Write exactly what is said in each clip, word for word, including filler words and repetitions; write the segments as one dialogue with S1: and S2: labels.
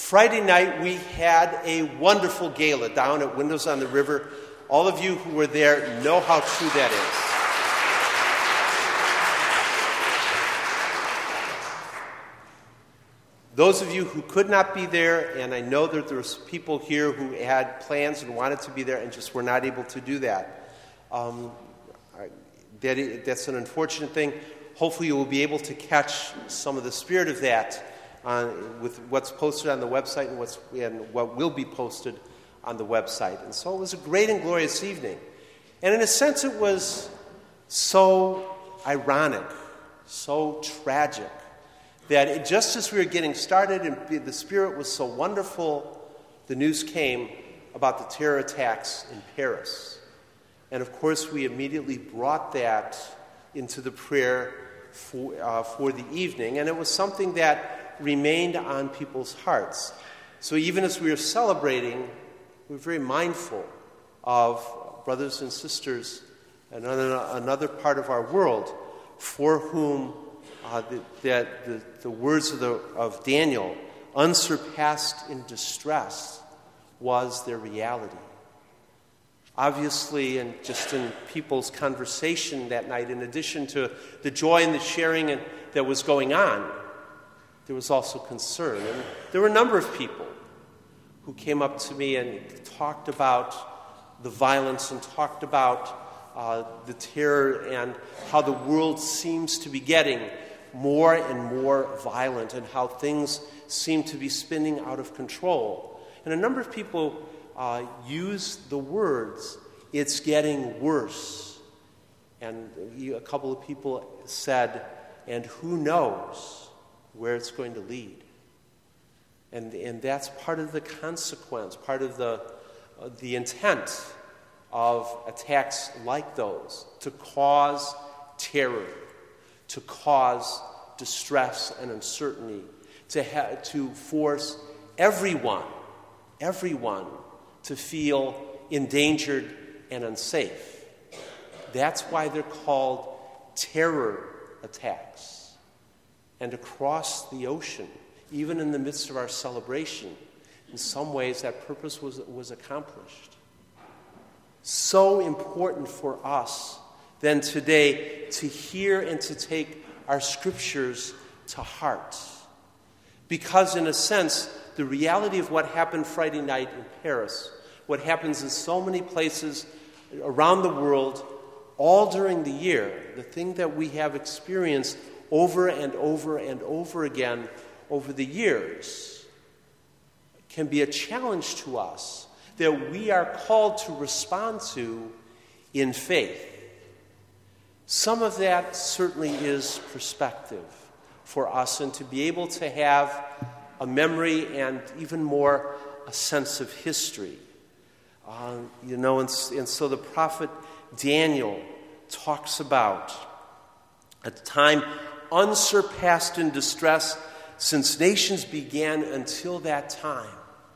S1: Friday night, we had a wonderful gala down at Windows on the River. All of you who were there know how true that is. Those of you who could not be there, and I know that there were people here who had plans and wanted to be there and just were not able to do that. Um, that is, that's an unfortunate thing. Hopefully you will be able to catch some of the spirit of that uh, with what's posted on the website and, what's, and what will be posted on the website. And so it was a great and glorious evening. And in a sense it was so ironic, so tragic, that it, just as we were getting started and the spirit was so wonderful, the news came about the terror attacks in Paris. And of course we immediately brought that into the prayer for, uh, for the evening, and it was something that remained on people's hearts. So even as we were celebrating, we were very mindful of brothers and sisters in another part of our world for whom uh, the, that the, the words of, the, of Daniel, unsurpassed in distress, was their reality. Obviously, and just in people's conversation that night, in addition to the joy and the sharing and, that was going on, there was also concern. And there were a number of people who came up to me and talked about the violence and talked about uh, the terror and how the world seems to be getting more and more violent and how things seem to be spinning out of control. And a number of people Uh, use the words, "It's getting worse." And a couple of people said, "And who knows where it's going to lead?" And and that's part of the consequence, part of the uh, the intent of attacks like those, to cause terror, to cause distress and uncertainty, to ha- to force everyone, everyone. to feel endangered and unsafe. That's why they're called terror attacks. And across the ocean, even in the midst of our celebration, in some ways that purpose was, was accomplished. So important for us then today to hear and to take our scriptures to heart. Because in a sense, the reality of what happened Friday night in Paris, what happens in so many places around the world, all during the year, the thing that we have experienced over and over and over again over the years, can be a challenge to us that we are called to respond to in faith. Some of that certainly is perspective for us, and to be able to have a memory and even more a sense of history. Uh, you know, and, and so the prophet Daniel talks about a time unsurpassed in distress since nations began until that time.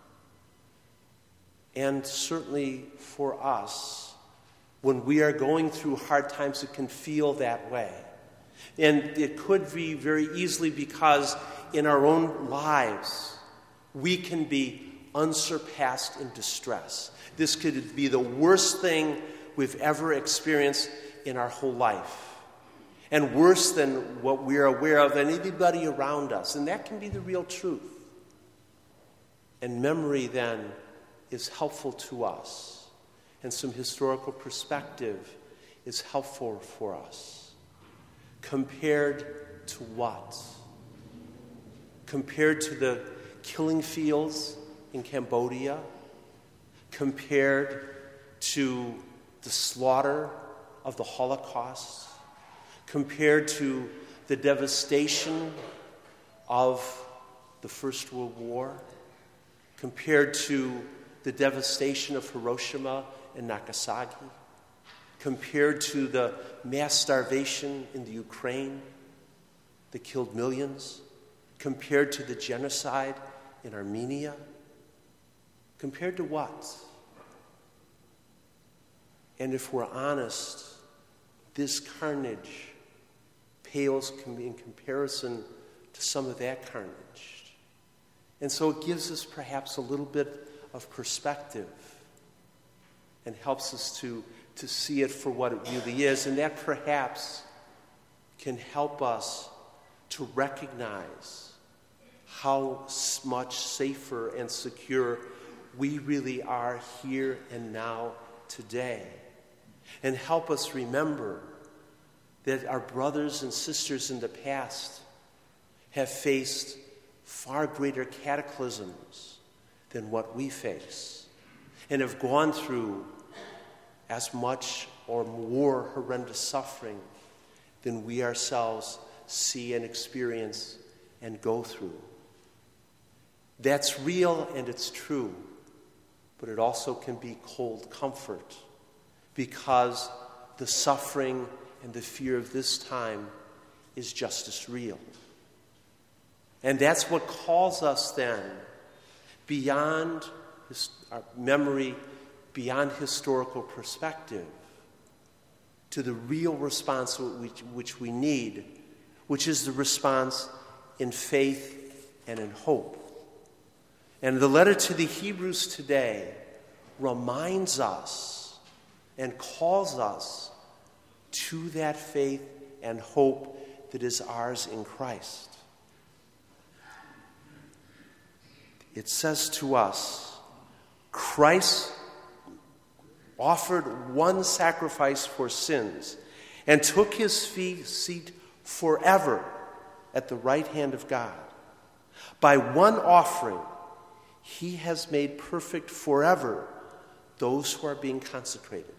S1: And certainly for us, when we are going through hard times, it can feel that way. And it could be very easily because in our own lives, we can be unsurpassed in distress. This could be the worst thing we've ever experienced in our whole life. And worse than what we're aware of and anybody around us. And that can be the real truth. And memory then is helpful to us. And some historical perspective is helpful for us. Compared to what? Compared to the killing fields in Cambodia? Compared to the slaughter of the Holocaust? Compared to the devastation of the First World War? Compared to the devastation of Hiroshima and Nagasaki? Compared to the mass starvation in the Ukraine that killed millions? Compared to the genocide in Armenia? Compared to what? And if we're honest, this carnage pales in comparison to some of that carnage. And so it gives us perhaps a little bit of perspective and helps us to, to see it for what it really is. And that perhaps can help us to recognize how much safer and secure we really are here and now today. And help us remember that our brothers and sisters in the past have faced far greater cataclysms than what we face, and have gone through as much or more horrendous suffering than we ourselves see and experience and go through. That's real and it's true, but it also can be cold comfort, because the suffering and the fear of this time is just as real. And that's what calls us then, beyond his, our memory, beyond historical perspective, to the real response which, which we need, which is the response in faith and in hope. And the letter to the Hebrews today reminds us and calls us to that faith and hope that is ours in Christ. It says to us, Christ offered one sacrifice for sins and took his seat forever at the right hand of God. By one offering, he has made perfect forever those who are being consecrated.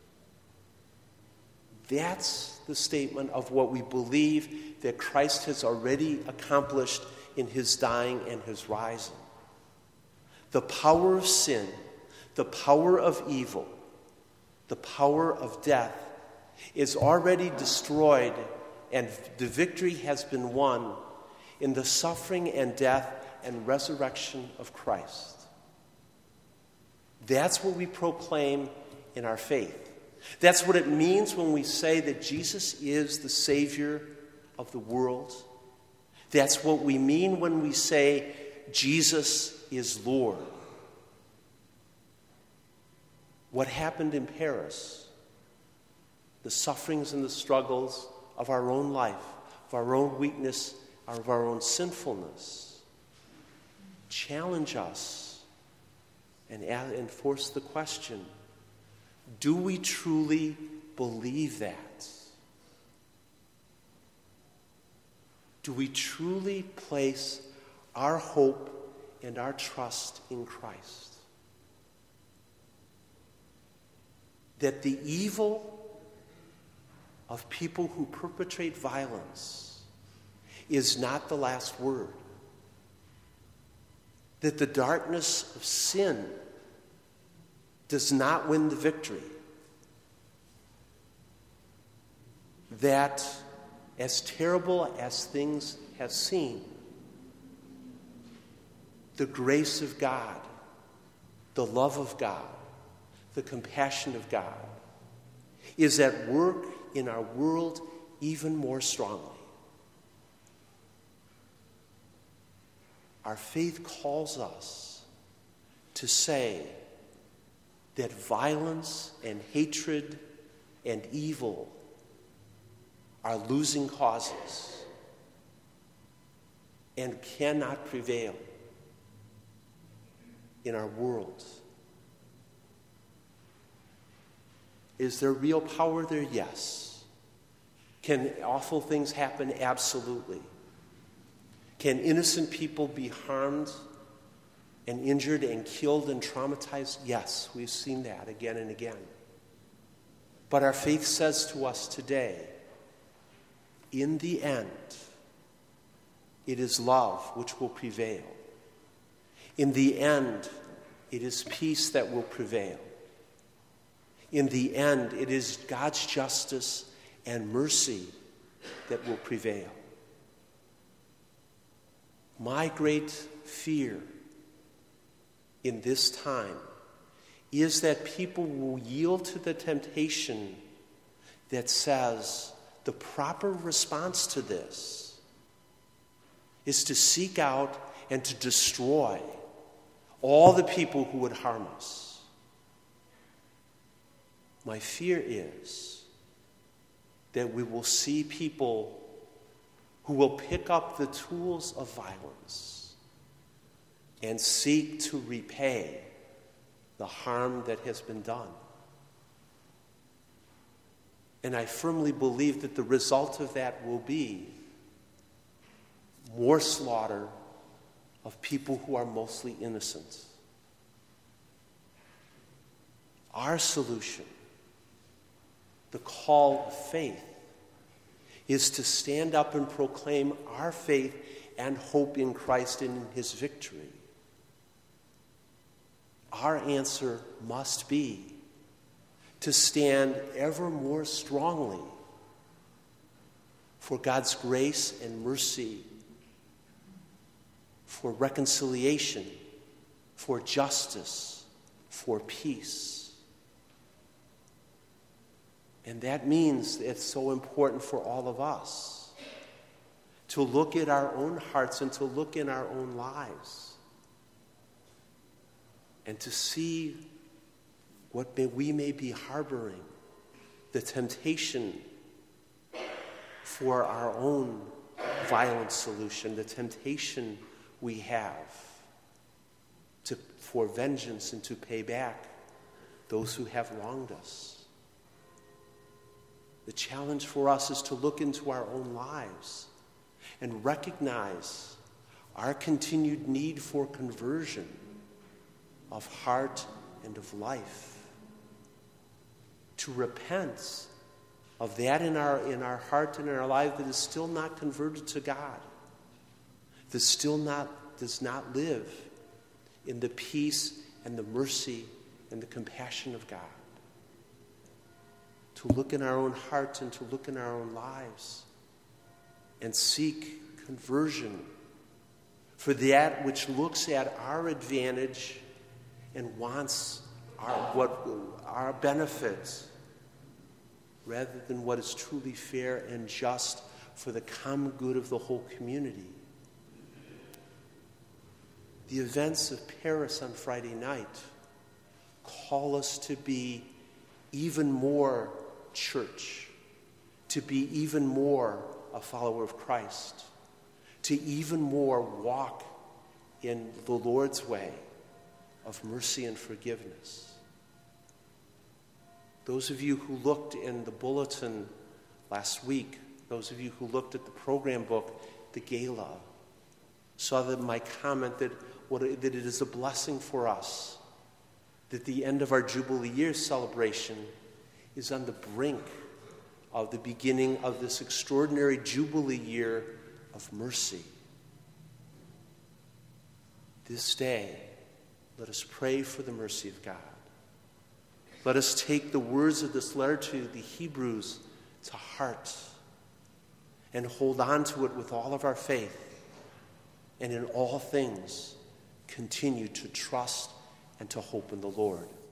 S1: That's the statement of what we believe that Christ has already accomplished in his dying and his rising. The power of sin, the power of evil, the power of death is already destroyed, and the victory has been won in the suffering and death and resurrection of Christ. That's what we proclaim in our faith. That's what it means when we say that Jesus is the Savior of the world. That's what we mean when we say Jesus is Lord. What happened in Paris, the sufferings and the struggles of our own life, of our own weakness, of our own sinfulness, challenge us and, and force the question, do we truly believe that? Do we truly place our hope and our trust in Christ? That the evil of people who perpetrate violence is not the last word. That the darkness of sin does not win the victory. That as terrible as things have seemed, the grace of God, the love of God, the compassion of God is at work in our world even more strongly. Our faith calls us to say that violence and hatred and evil are losing causes and cannot prevail in our world. Is there real power there? Yes. Can awful things happen? Absolutely. Can innocent people be harmed and injured and killed and traumatized? Yes, we've seen that again and again. But our faith says to us today, in the end, it is love which will prevail. In the end, it is peace that will prevail. In the end, it is God's justice and mercy that will prevail. My great fear in this time is that people will yield to the temptation that says the proper response to this is to seek out and to destroy all the people who would harm us. My fear is that we will see people who will pick up the tools of violence and seek to repay the harm that has been done. And I firmly believe that the result of that will be more slaughter of people who are mostly innocent. Our solution, the call of faith, is to stand up and proclaim our faith and hope in Christ and in his victory. Our answer must be to stand ever more strongly for God's grace and mercy, for reconciliation, for justice, for peace. And that means it's so important for all of us to look at our own hearts and to look in our own lives and to see what may, we may be harboring, the temptation for our own violent solution, the temptation we have to, for vengeance and to pay back those who have wronged us. The challenge for us is to look into our own lives and recognize our continued need for conversion of heart and of life. To repent of that in our, in our heart and in our life that is still not converted to God, that still not, does not live in the peace and the mercy and the compassion of God. To look in our own heart and to look in our own lives and seek conversion for that which looks at our advantage and wants our, what, our benefits rather than what is truly fair and just for the common good of the whole community. The events of Paris on Friday night call us to be even more church, to be even more a follower of Christ, to even more walk in the Lord's way of mercy and forgiveness. Those of you who looked in the bulletin last week, those of you who looked at the program book, the gala, saw that my comment that, what, that it is a blessing for us that the end of our Jubilee year celebration is on the brink of the beginning of this extraordinary Jubilee year of mercy. This day, let us pray for the mercy of God. Let us take the words of this letter to the Hebrews to heart and hold on to it with all of our faith, and in all things continue to trust and to hope in the Lord.